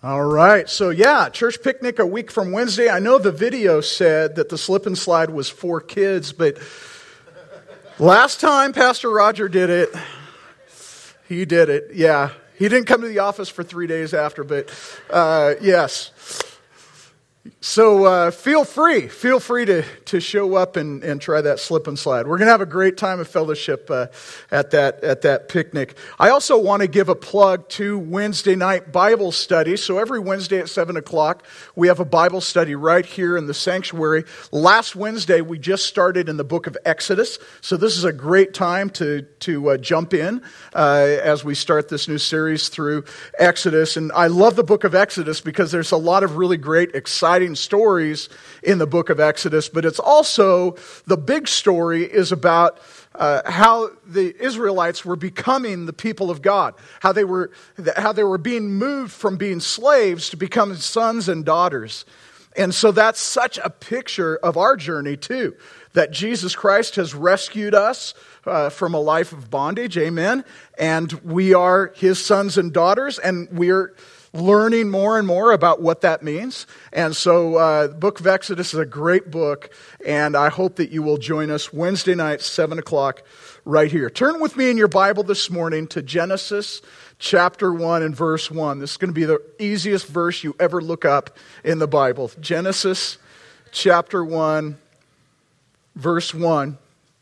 All right, so church picnic a week from Wednesday. I know the video said that the slip and slide was for kids, but last time Pastor Roger did it, he did it. Yeah, he didn't come to the office for 3 days after, but yes. So feel free to show up and try that slip and slide. We're going to have a great time of fellowship at that picnic. I also want to give a plug to Wednesday night Bible study. So every Wednesday at 7 o'clock, we have a Bible study right here in the sanctuary. Last Wednesday, we just started in the book of Exodus. So this is a great time to jump in as we start this new series through Exodus. And I love the book of Exodus because there's a lot of really great, exciting stories in the book of Exodus, but it's also, the big story is about how the Israelites were becoming the people of God, how they were being moved from being slaves to becoming sons and daughters. And so that's such a picture of our journey too, that Jesus Christ has rescued us from a life of bondage, amen, and we are His sons and daughters, and we're learning more and more about what that means. And so the book of Exodus is a great book, and I hope that you will join us Wednesday night, 7 o'clock, right here. Turn with me in your Bible this morning to Genesis chapter 1 and verse 1. This is going to be the easiest verse you ever look up in the Bible. Genesis chapter 1, verse 1.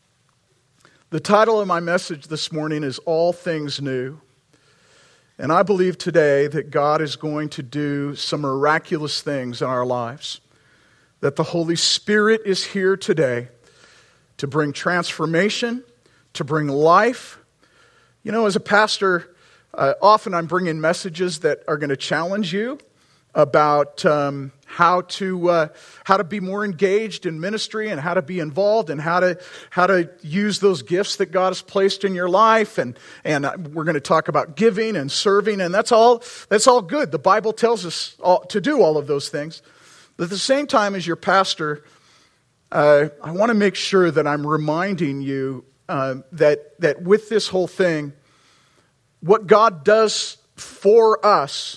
The title of my message this morning is All Things New. And I believe today that God is going to do some miraculous things in our lives. That the Holy Spirit is here today to bring transformation, to bring life. You know, as a pastor, often I'm bringing messages that are going to challenge you about how to be more engaged in ministry and how to be involved and how to use those gifts that God has placed in your life, and we're going to talk about giving and serving, and that's all good. The Bible tells us to do all of those things. But at the same time, as your pastor, I want to make sure that I'm reminding you that with this whole thing, what God does for us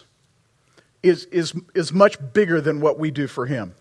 is much bigger than what we do for Him.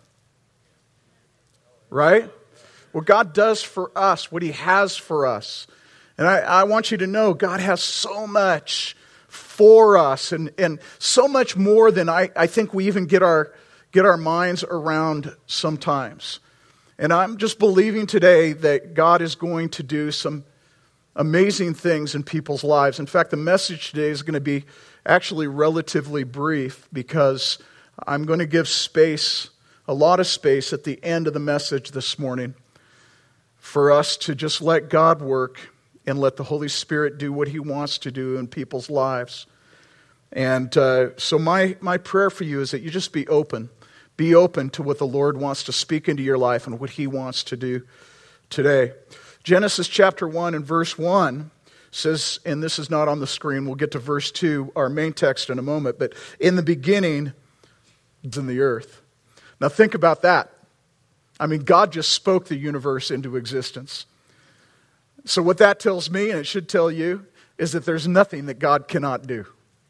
Right? What God does for us, what He has for us. And I want you to know God has so much for us and so much more than I think we even get our minds around sometimes. And I'm just believing today that God is going to do some amazing things in people's lives. In fact, the message today is going to be actually relatively brief because I'm going to give space, a lot of space at the end of the message this morning for us to just let God work and let the Holy Spirit do what He wants to do in people's lives. And so my prayer for you is that you just be open. Be open to what the Lord wants to speak into your life and what He wants to do today. Genesis chapter 1 and verse 1 says, and this is not on the screen, we'll get to verse 2, our main text in a moment, but in the beginning, it's in the earth. Now think about that. I mean, God just spoke the universe into existence. So what that tells me, and it should tell you, is that there's nothing that God cannot do.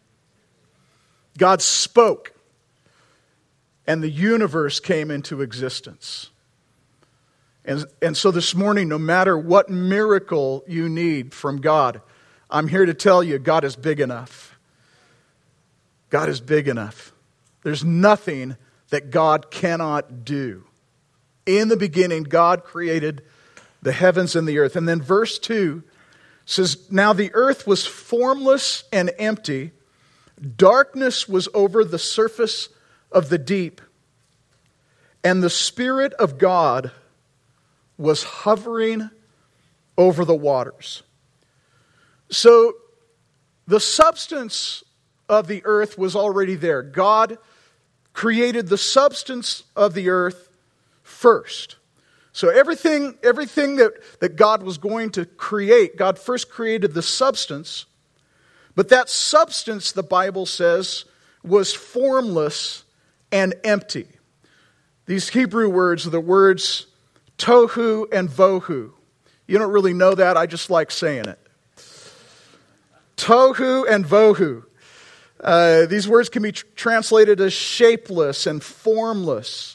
God spoke, and the universe came into existence. And so this morning, no matter what miracle you need from God, I'm here to tell you God is big enough. God is big enough. There's nothing that God cannot do. In the beginning, God created the heavens and the earth. And then verse 2 says, now the earth was formless and empty. Darkness was over the surface of the deep. And the Spirit of God was hovering over the waters. So the substance of the earth was already there. God created the substance of the earth first. So everything that God was going to create, God first created the substance. But that substance, the Bible says, was formless and empty. These Hebrew words are the words tohu and vohu. You don't really know that, I just like saying it. Tohu and vohu. These words can be translated as shapeless and formless.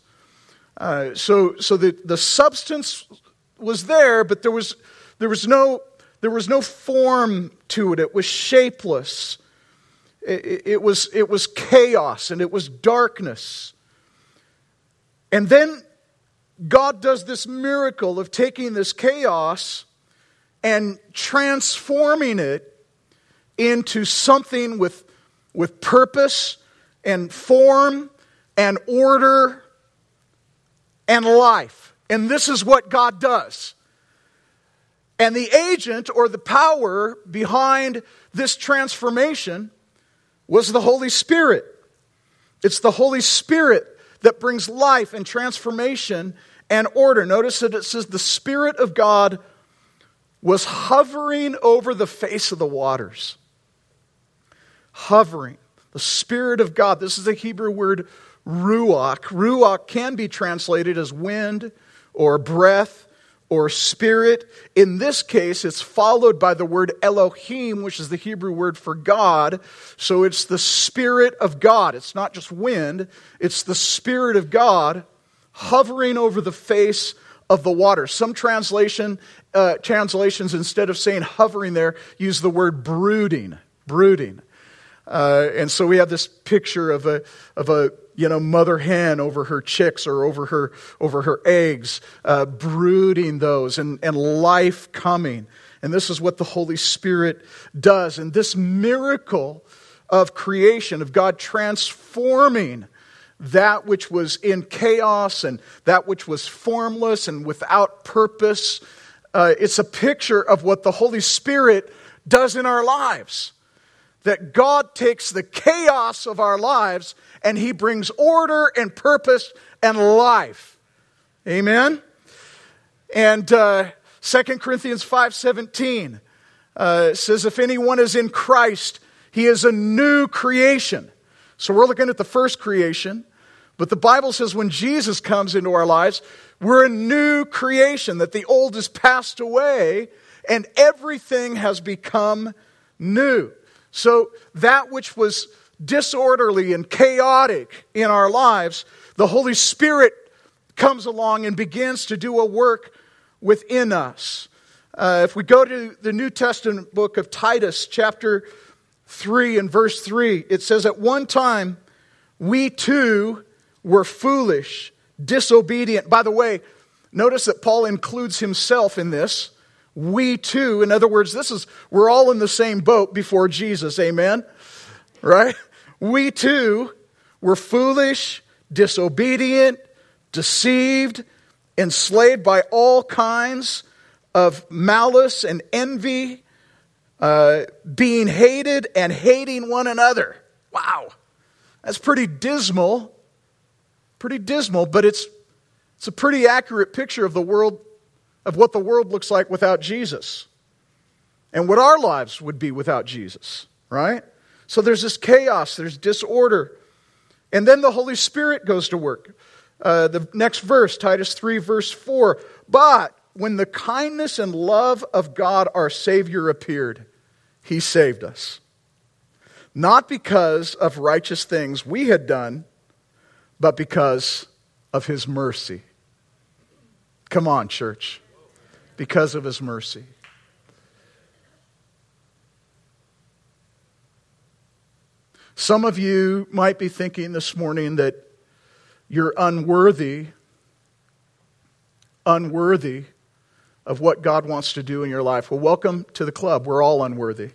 So the substance was there, but there was no form to it. It was shapeless. It was chaos and it was darkness. And then God does this miracle of taking this chaos and transforming it into something with purpose and form and order and life. And this is what God does. And the agent or the power behind this transformation was the Holy Spirit. It's the Holy Spirit that brings life and transformation and order. Notice that it says the Spirit of God was hovering over the face of the waters. Hovering. The Spirit of God. This is the Hebrew word ruach. Ruach can be translated as wind or breath or spirit. In this case, it's followed by the word Elohim, which is the Hebrew word for God. So it's the Spirit of God. It's not just wind. It's the Spirit of God hovering over the face of the water. Some translations, instead of saying hovering there, use the word brooding. Brooding. And so we have this picture of a mother hen over her chicks or over her eggs, brooding those and life coming. And this is what the Holy Spirit does. And this miracle of creation, of God transforming that which was in chaos and that which was formless and without purpose, it's a picture of what the Holy Spirit does in our lives. That God takes the chaos of our lives and He brings order and purpose and life. Amen? And 2 Corinthians 5:17 says, if anyone is in Christ, he is a new creation. So we're looking at the first creation. But the Bible says when Jesus comes into our lives, we're a new creation. That the old has passed away and everything has become new. So that which was disorderly and chaotic in our lives, the Holy Spirit comes along and begins to do a work within us. If we go to the New Testament book of Titus, chapter 3 and verse 3, it says, at one time we too were foolish, disobedient. By the way, notice that Paul includes himself in this. We too, in other words, we're all in the same boat before Jesus, amen? Right? We too were foolish, disobedient, deceived, enslaved by all kinds of malice and envy, being hated and hating one another. Wow. That's pretty dismal, but it's a pretty accurate picture of the world, of what the world looks like without Jesus. And what our lives would be without Jesus, right? So there's this chaos, there's disorder. And then the Holy Spirit goes to work. The next verse, Titus 3, verse 4. But when the kindness and love of God our Savior appeared, He saved us. Not because of righteous things we had done, but because of His mercy. Come on, church. Because of His mercy. Some of you might be thinking this morning that you're unworthy of what God wants to do in your life. Well, welcome to the club. We're all unworthy.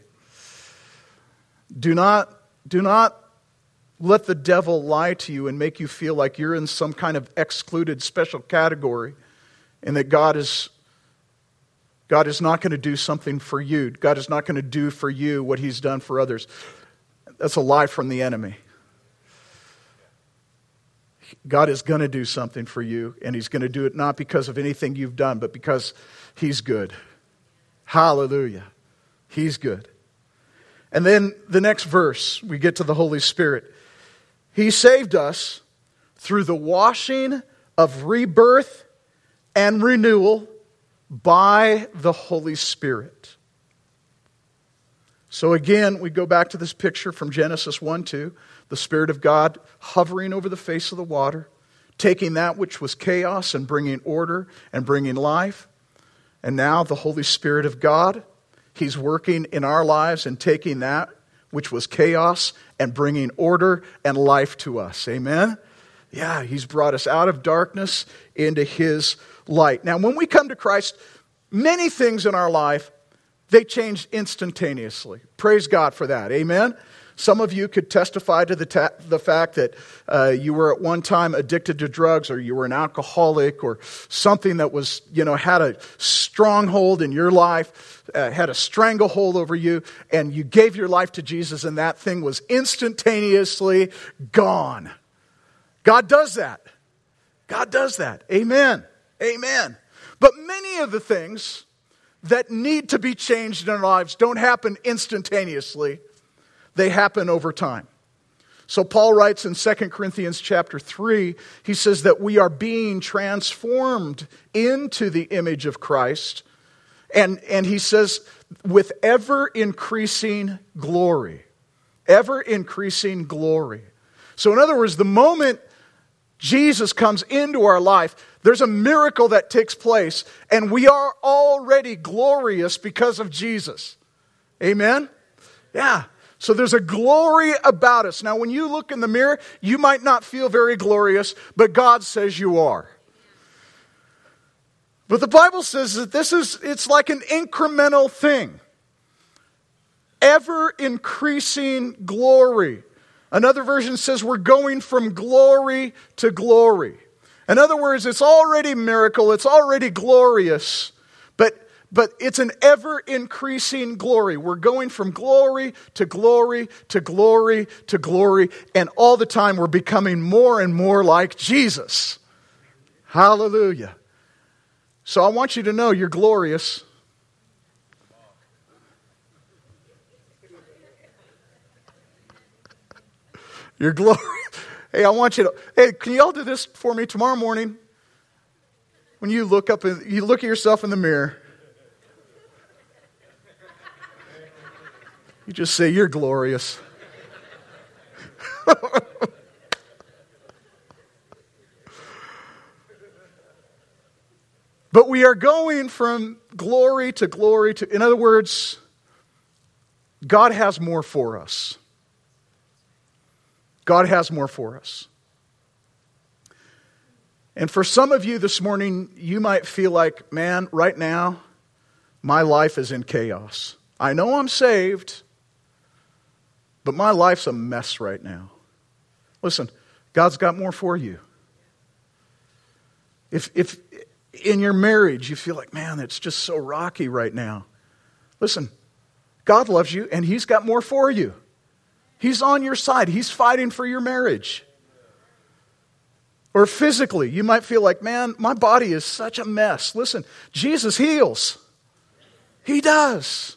Do not let the devil lie to you and make you feel like you're in some kind of excluded special category and that God is not going to do something for you. God is not going to do for you what He's done for others. That's a lie from the enemy. God is going to do something for you, and He's going to do it not because of anything you've done, but because He's good. Hallelujah. He's good. And then the next verse, we get to the Holy Spirit. He saved us through the washing of rebirth and renewal by the Holy Spirit. So again, we go back to this picture from Genesis 1:2, the Spirit of God hovering over the face of the water, taking that which was chaos and bringing order and bringing life. And now the Holy Spirit of God, He's working in our lives and taking that which was chaos and bringing order and life to us. Amen? Yeah, He's brought us out of darkness into His light. Now, when we come to Christ, many things in our life, they change instantaneously. Praise God for that. Amen? Some of you could testify to the fact that you were at one time addicted to drugs, or you were an alcoholic, or something that was, had a stronghold in your life, had a stranglehold over you, and you gave your life to Jesus, and that thing was instantaneously gone. God does that. God does that. Amen. Amen. But many of the things that need to be changed in our lives don't happen instantaneously. They happen over time. So Paul writes in 2 Corinthians chapter 3, he says that we are being transformed into the image of Christ. And he says, with ever increasing glory. Ever increasing glory. So in other words, the moment Jesus comes into our life, there's a miracle that takes place, and we are already glorious because of Jesus. Amen? Yeah. So there's a glory about us. Now, when you look in the mirror, you might not feel very glorious, but God says you are. But the Bible says that it's like an incremental thing. Ever increasing glory. Another version says we're going from glory to glory. In other words, it's already a miracle, it's already glorious, but it's an ever-increasing glory. We're going from glory to glory to glory to glory, and all the time we're becoming more and more like Jesus. Hallelujah. So I want you to know you're glorious. You're glorious. Hey, I want you to, can you all do this for me tomorrow morning? When you look up and you look at yourself in the mirror, you just say, you're glorious. But we are going from glory to glory to, in other words, God has more for us. God has more for us. And for some of you this morning, you might feel like, man, right now, my life is in chaos. I know I'm saved, but my life's a mess right now. Listen, God's got more for you. If in your marriage you feel like, man, it's just so rocky right now. Listen, God loves you and He's got more for you. He's on your side. He's fighting for your marriage. Or physically, you might feel like, man, my body is such a mess. Listen, Jesus heals. He does.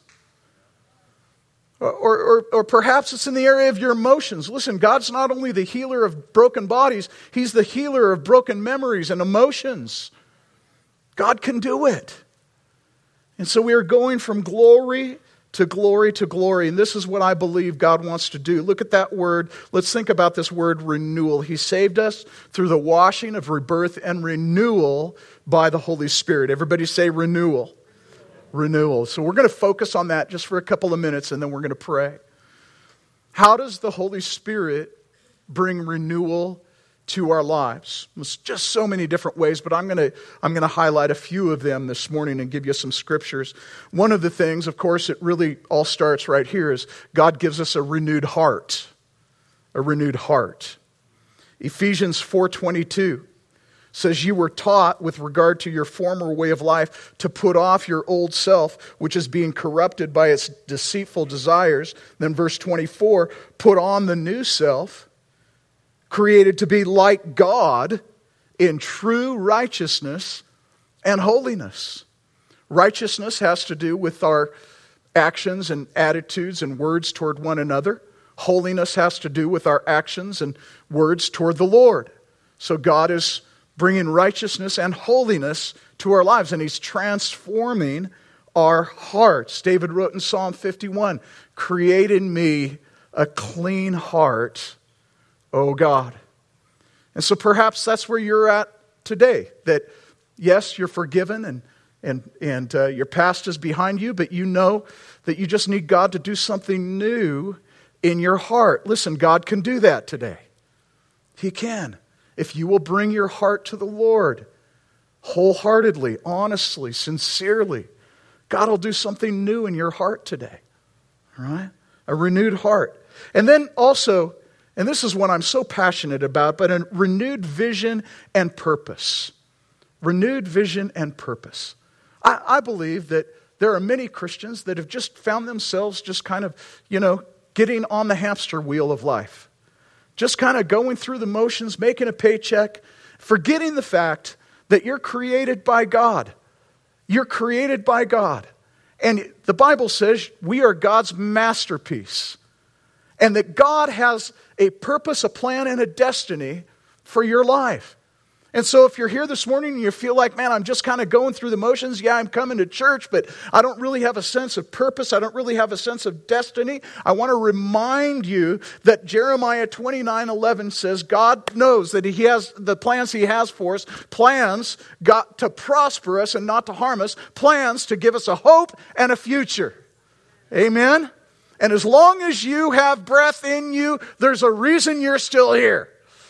Or perhaps it's in the area of your emotions. Listen, God's not only the healer of broken bodies, He's the healer of broken memories and emotions. God can do it. And so we are going from glory to glory to glory. And this is what I believe God wants to do. Look at that word. Let's think about this word renewal. He saved us through the washing of rebirth and renewal by the Holy Spirit. Everybody say renewal. Renewal. So we're going to focus on that just for a couple of minutes and then we're going to pray. How does the Holy Spirit bring renewal to our lives? There's just so many different ways, but I'm going to highlight a few of them this morning and give you some scriptures. One of the things, of course, it really all starts right here is God gives us a renewed heart. A renewed heart. Ephesians 4:22 says, you were taught with regard to your former way of life to put off your old self, which is being corrupted by its deceitful desires. Then verse 24, put on the new self, created to be like God in true righteousness and holiness. Righteousness has to do with our actions and attitudes and words toward one another. Holiness has to do with our actions and words toward the Lord. So God is bringing righteousness and holiness to our lives, and He's transforming our hearts. David wrote in Psalm 51, "Create in me a clean heart, O God." And so perhaps that's where you're at today. That yes, you're forgiven and your past is behind you, but you know that you just need God to do something new in your heart. Listen, God can do that today. He can. If you will bring your heart to the Lord wholeheartedly, honestly, sincerely, God will do something new in your heart today. All right? A renewed heart. And then also, and this is what I'm so passionate about, but a renewed vision and purpose. Renewed vision and purpose. I believe that there are many Christians that have just found themselves just kind of, getting on the hamster wheel of life. Just kind of going through the motions, making a paycheck, forgetting the fact that you're created by God. You're created by God. And the Bible says we are God's masterpiece. And that God has a purpose, a plan, and a destiny for your life. And so if you're here this morning and you feel like, man, I'm just kind of going through the motions. Yeah, I'm coming to church, but I don't really have a sense of purpose. I don't really have a sense of destiny. I want to remind you that Jeremiah 29:11 says God knows that He has the plans He has for us, plans got to prosper us and not to harm us, plans to give us a hope and a future. Amen? And as long as you have breath in you, there's a reason you're still here.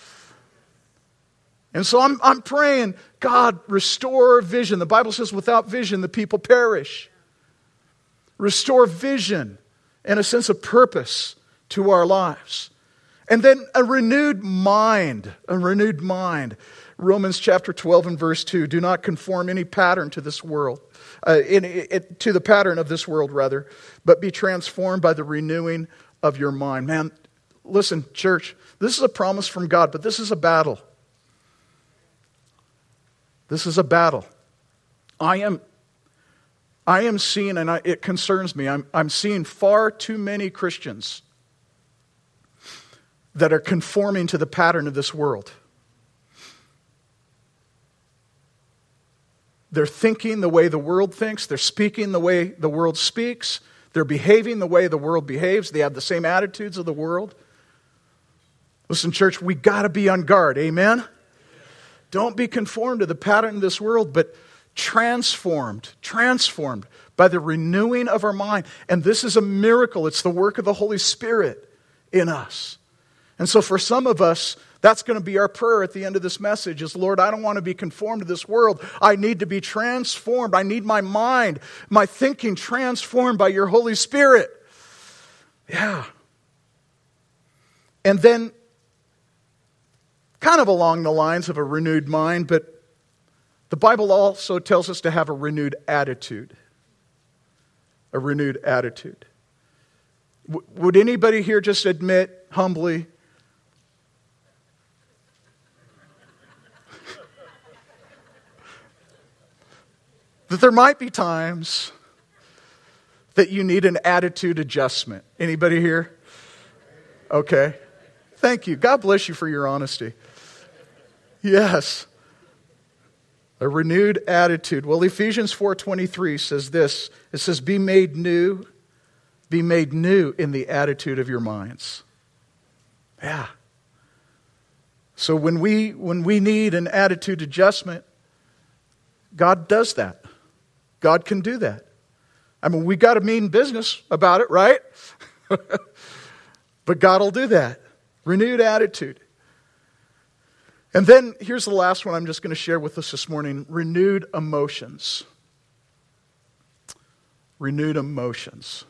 And so I'm praying, God, restore vision. The Bible says without vision, the people perish. Restore vision and a sense of purpose to our lives. And then a renewed mind, Romans chapter 12 and verse 2, do not conform any pattern to this world, to the pattern of this world rather, but be transformed by the renewing of your mind. Man, listen, church, this is a promise from God, but this is a battle. This is a battle. I am seeing, and it concerns me, I'm seeing far too many Christians that are conforming to the pattern of this world. They're thinking the way the world thinks. They're speaking the way the world speaks. They're behaving the way the world behaves. They have the same attitudes of the world. Listen, church, we got to be on guard. Amen? Don't be conformed to the pattern of this world, but transformed by the renewing of our mind. And this is a miracle. It's the work of the Holy Spirit in us. And so for some of us, that's going to be our prayer at the end of this message is, Lord, I don't want to be conformed to this world. I need to be transformed. I need my mind, my thinking transformed by your Holy Spirit. Yeah. And then, kind of along the lines of a renewed mind, but the Bible also tells us to have a renewed attitude. A renewed attitude. Would anybody here just admit humbly, that there might be times that you need an attitude adjustment? Anybody here? Okay. Thank you. God bless you for your honesty. Yes. A renewed attitude. Well, Ephesians 4:23 says this. It says, be made new in the attitude of your minds. Yeah. So when we need an attitude adjustment, God does that. God can do that. I mean, we got to mean business about it, right? But God will do that. Renewed attitude. And then here's the last one I'm just going to share with us this morning. Renewed emotions. Renewed emotions.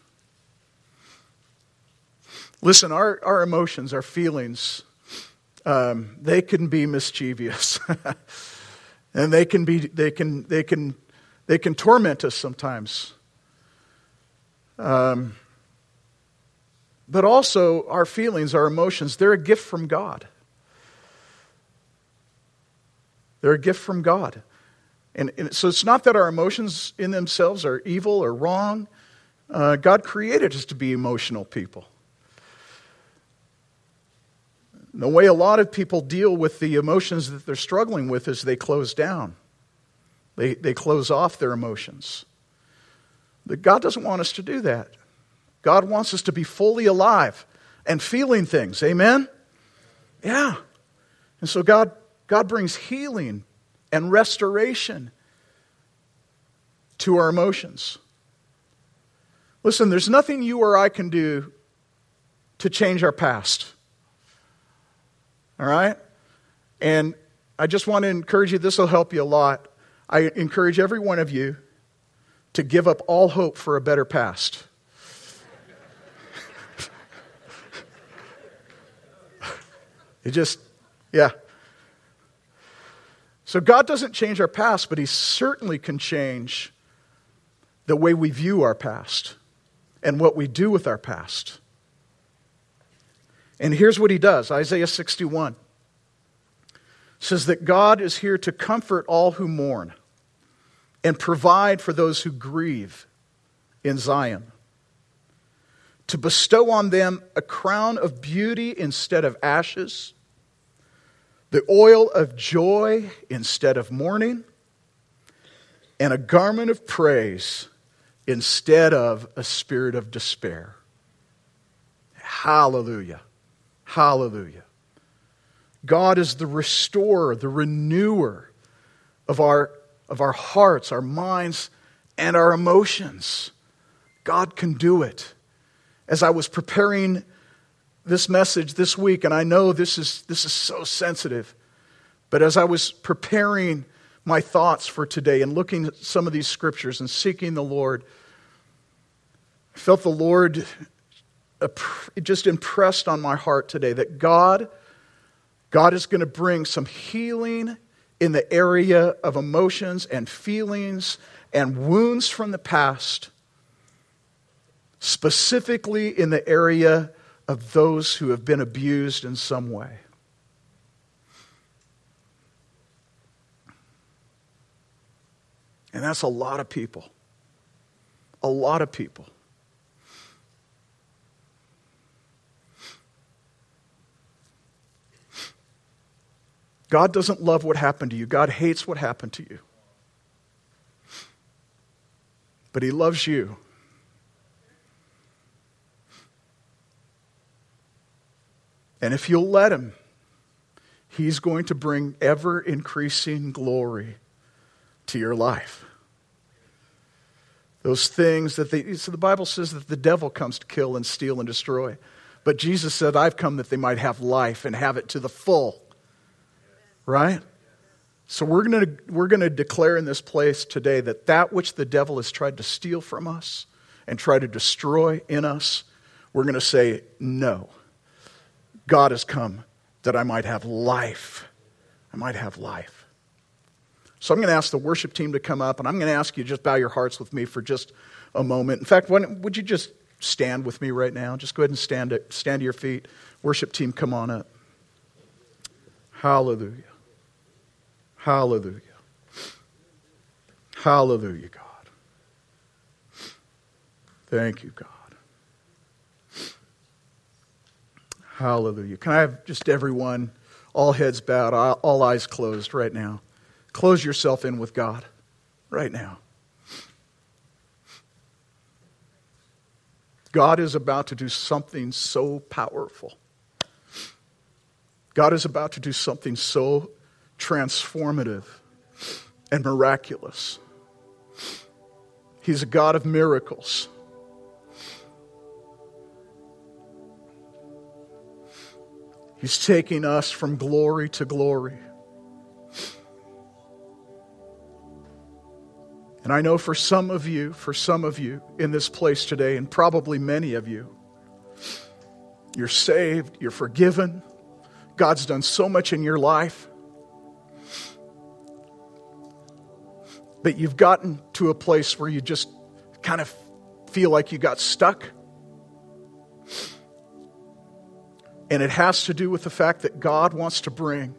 Listen, our emotions, our feelings, they can be mischievous. And they can torment us sometimes. But also our feelings, our emotions, they're a gift from God. They're a gift from God. And so it's not that our emotions in themselves are evil or wrong. God created us to be emotional people. The way a lot of people deal with the emotions that they're struggling with is they close down. They close off their emotions. But God doesn't want us to do that. God wants us to be fully alive and feeling things. Amen? Yeah. And so God brings healing and restoration to our emotions. Listen, there's nothing you or I can do to change our past. All right? And I just want to encourage you, this will help you a lot. I encourage every one of you to give up all hope for a better past. Yeah. So God doesn't change our past, but He certainly can change the way we view our past and what we do with our past. And here's what He does. Isaiah 61 says that God is here to comfort all who mourn and provide for those who grieve in Zion, to bestow on them a crown of beauty instead of ashes, the oil of joy instead of mourning, and a garment of praise instead of a spirit of despair. Hallelujah. Hallelujah. God is the restorer, the renewer of our hearts, our minds, and our emotions. God can do it. As I was preparing this message this week, and I know this is so sensitive, but as I was preparing my thoughts for today and looking at some of these scriptures and seeking the Lord, I felt the Lord just impressed on my heart today that God is going to bring some healing in the area of emotions and feelings and wounds from the past, specifically in the area of those who have been abused in some way. And that's a lot of people. A lot of people. God doesn't love what happened to you. God hates what happened to you. But He loves you. And if you'll let Him, He's going to bring ever-increasing glory to your life. Those things that so the Bible says that the devil comes to kill and steal and destroy. But Jesus said, I've come that they might have life and have it to the full. Right? So we're going to declare in this place today that which the devil has tried to steal from us and try to destroy in us, we're going to say, no. God has come that I might have life. I might have life. So I'm going to ask the worship team to come up, and I'm going to ask you to just bow your hearts with me for just a moment. In fact, would you just stand with me right now? Just go ahead and stand to your feet. Worship team, come on up. Hallelujah. Hallelujah. Hallelujah, God. Thank you, God. Hallelujah. Can I have just everyone, all heads bowed, all eyes closed right now? Close yourself in with God right now. God is about to do something so powerful. God is about to do something so transformative and miraculous. He's a God of miracles. He's taking us from glory to glory. And I know for some of you in this place today, and probably many of you, you're saved, you're forgiven. God's done so much in your life. But you've gotten to a place where you just kind of feel like you got stuck. And it has to do with the fact that God wants to bring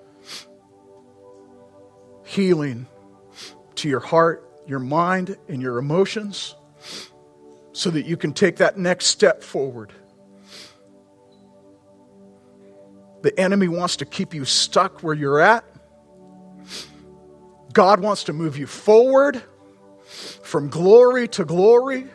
healing to your heart, your mind, and your emotions so that you can take that next step forward. The enemy wants to keep you stuck where you're at. God wants to move you forward from glory to glory.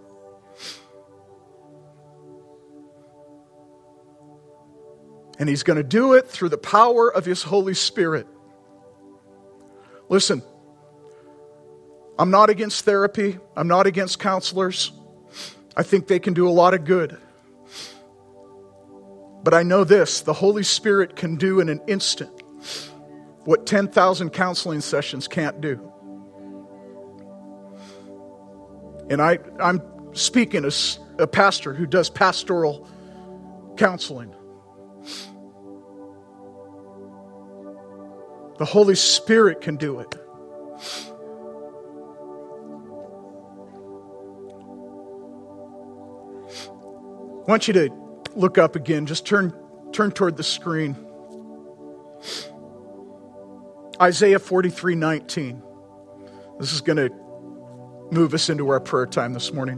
And He's going to do it through the power of His Holy Spirit. Listen, I'm not against therapy. I'm not against counselors. I think they can do a lot of good. But I know this, the Holy Spirit can do in an instant what 10,000 counseling sessions can't do. And I'm speaking as a pastor who does pastoral counseling. The Holy Spirit can do it. I want you to look up again. Just turn toward the screen. Isaiah 43:19. This is going to move us into our prayer time this morning.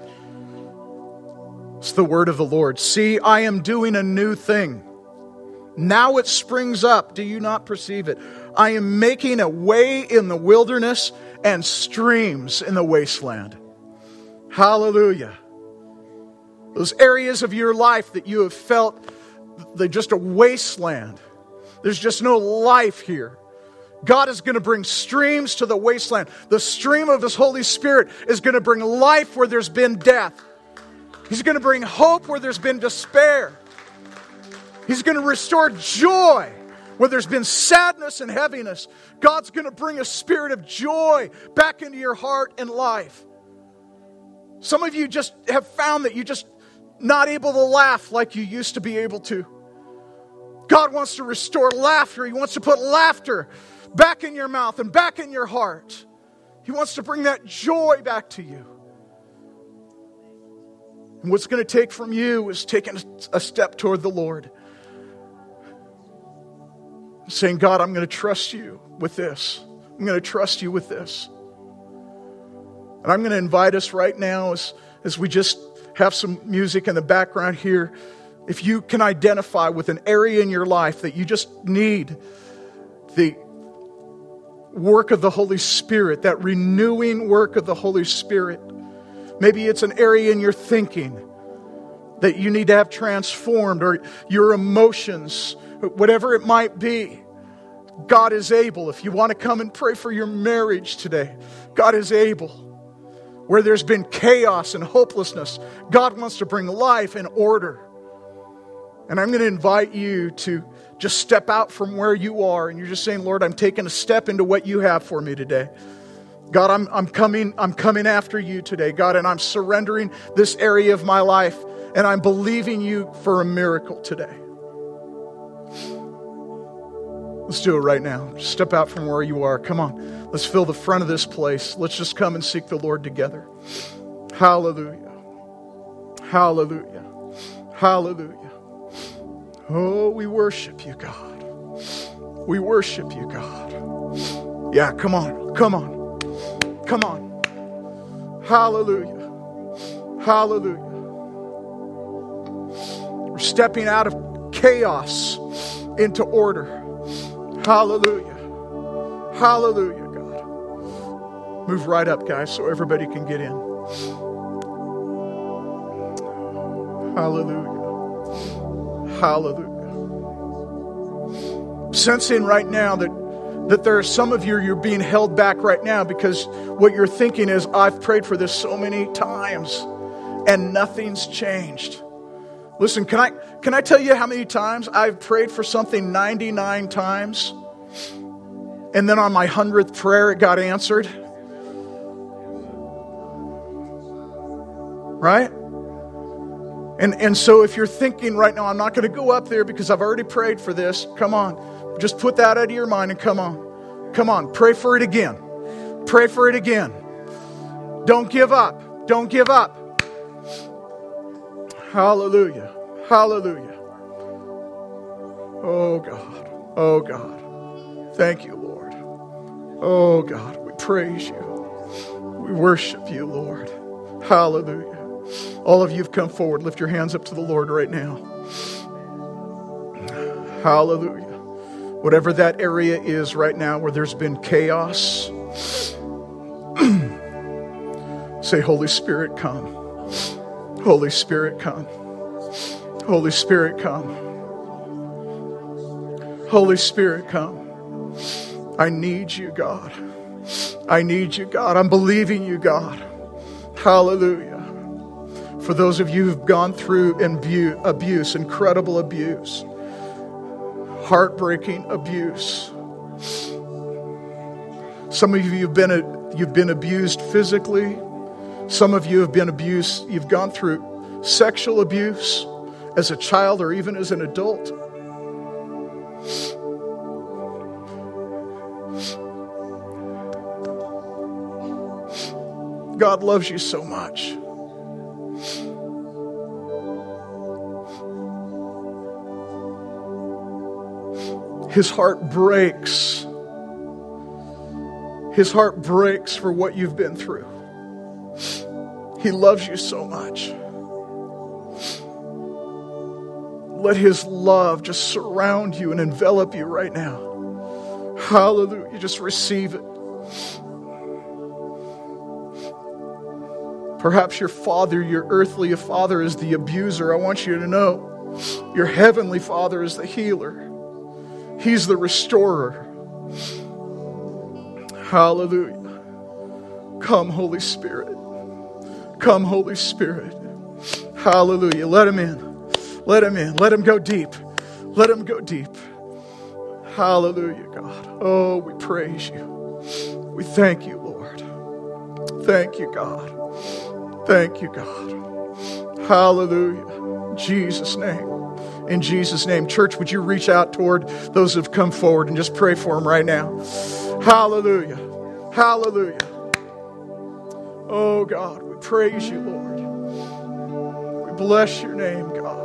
It's the word of the Lord. See, I am doing a new thing. Now it springs up. Do you not perceive it? I am making a way in the wilderness and streams in the wasteland. Hallelujah. Those areas of your life that you have felt they're just a wasteland. There's just no life here. God is going to bring streams to the wasteland. The stream of His Holy Spirit is going to bring life where there's been death. He's going to bring hope where there's been despair. He's going to restore joy where there's been sadness and heaviness. God's going to bring a spirit of joy back into your heart and life. Some of you just have found that you just not able to laugh like you used to be able to. God wants to restore laughter. He wants to put laughter back in your mouth and back in your heart. He wants to bring that joy back to you. And what's going to take from you is taking a step toward the Lord. Saying, God, I'm going to trust you with this. I'm going to trust you with this. And I'm going to invite us right now as we just have some music in the background here. If you can identify with an area in your life that you just need the work of the Holy Spirit, that renewing work of the Holy Spirit. Maybe it's an area in your thinking that you need to have transformed, or your emotions, whatever it might be. God is able. If you want to come and pray for your marriage today, God is able. Where there's been chaos and hopelessness, God wants to bring life and order. And I'm going to invite you to just step out from where you are, and you're just saying, Lord, I'm taking a step into what you have for me today. God, I'm coming after you today, God, and I'm surrendering this area of my life, and I'm believing you for a miracle today. Let's do it right now. Step out from where you are. Come on. Let's fill the front of this place. Let's just come and seek the Lord together. Hallelujah. Hallelujah. Hallelujah. Oh, we worship you, God. We worship you, God. Yeah, come on. Come on. Come on. Hallelujah. Hallelujah. We're stepping out of chaos into order. Hallelujah. Hallelujah, God. Move right up, guys, so everybody can get in. Hallelujah. Hallelujah. Sensing right now that there are some of you, you're being held back right now because what you're thinking is, I've prayed for this so many times and nothing's changed. Listen, can I tell you how many times I've prayed for something 99 times and then on my 100th prayer it got answered? Right? And so if you're thinking right now, I'm not going to go up there because I've already prayed for this, come on. Just put that out of your mind and come on. Come on, pray for it again. Pray for it again. Don't give up. Don't give up. Hallelujah. Hallelujah. Oh God. Oh God. Thank you, Lord. Oh God, we praise you. We worship you, Lord. Hallelujah. All of you have come forward. Lift your hands up to the Lord right now. Hallelujah. Whatever that area is right now where there's been chaos, Say, Holy Spirit, come. Holy Spirit, come. Holy Spirit, come. Holy Spirit, come. I need you, God. I need you, God. I'm believing you, God. Hallelujah. For those of you who've gone through abuse, incredible abuse, heartbreaking abuse. Some of you you've been abused physically. Some of you have been abused. You've gone through sexual abuse as a child or even as an adult. God loves you so much. His heart breaks. His heart breaks for what you've been through. He loves you so much. Let His love just surround you and envelop you right now. Hallelujah. Just receive it. Perhaps your father, your earthly father, is the abuser. I want you to know your heavenly Father is the healer. He's the restorer. Hallelujah. Come, Holy Spirit. Come, Holy Spirit. Hallelujah. Let Him in. Let Him in. Let Him go deep. Let Him go deep. Hallelujah, God. Oh, we praise you. We thank you, Lord. Thank you, God. Thank you, God. Hallelujah. In Jesus' name. In Jesus' name. Church, would you reach out toward those who have come forward and just pray for them right now? Hallelujah. Hallelujah. Oh, God, we praise you, Lord. We bless your name, God.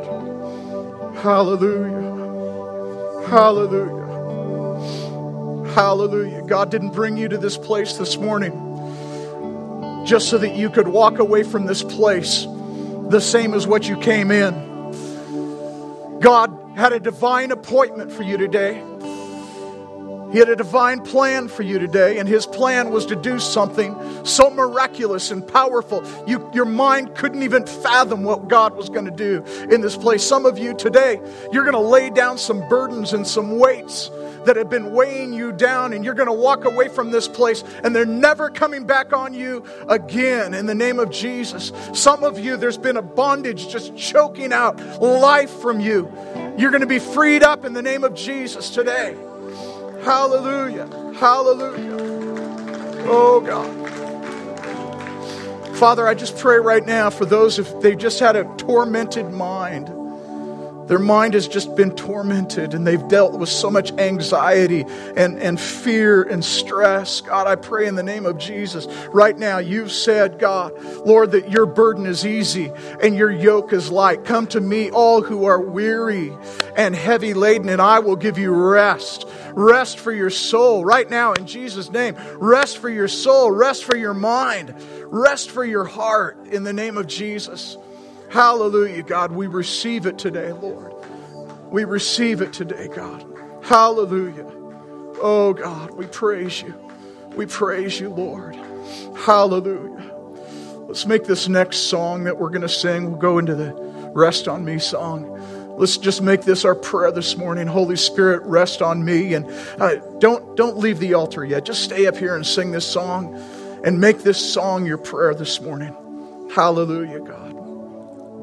Hallelujah. Hallelujah. Hallelujah. God didn't bring you to this place this morning just so that you could walk away from this place the same as what you came in. God had a divine appointment for you today. He had a divine plan for you today, and His plan was to do something so miraculous and powerful. Your mind couldn't even fathom what God was going to do in this place. Some of you today, you're going to lay down some burdens and some weights that have been weighing you down, and you're going to walk away from this place, and they're never coming back on you again in the name of Jesus. Some of you, there's been a bondage just choking out life from you. You're going to be freed up in the name of Jesus today. Hallelujah. Hallelujah. Oh, God. Father, I just pray right now for those if they just had a tormented mind. Their mind has just been tormented and they've dealt with so much anxiety and fear and stress. God, I pray in the name of Jesus right now, you've said, God, Lord, that your burden is easy and your yoke is light. Come to me, all who are weary and heavy laden, and I will give you rest. Rest for your soul right now in Jesus' name. Rest for your soul. Rest for your mind. Rest for your heart in the name of Jesus. Hallelujah, God. We receive it today, Lord. We receive it today, God. Hallelujah. Oh, God, we praise you. We praise you, Lord. Hallelujah. Let's make this next song that we're going to sing. We'll go into the Rest on Me song. Let's just make this our prayer this morning. Holy Spirit, rest on me. And don't leave the altar yet. Just stay up here and sing this song and make this song your prayer this morning. Hallelujah, God.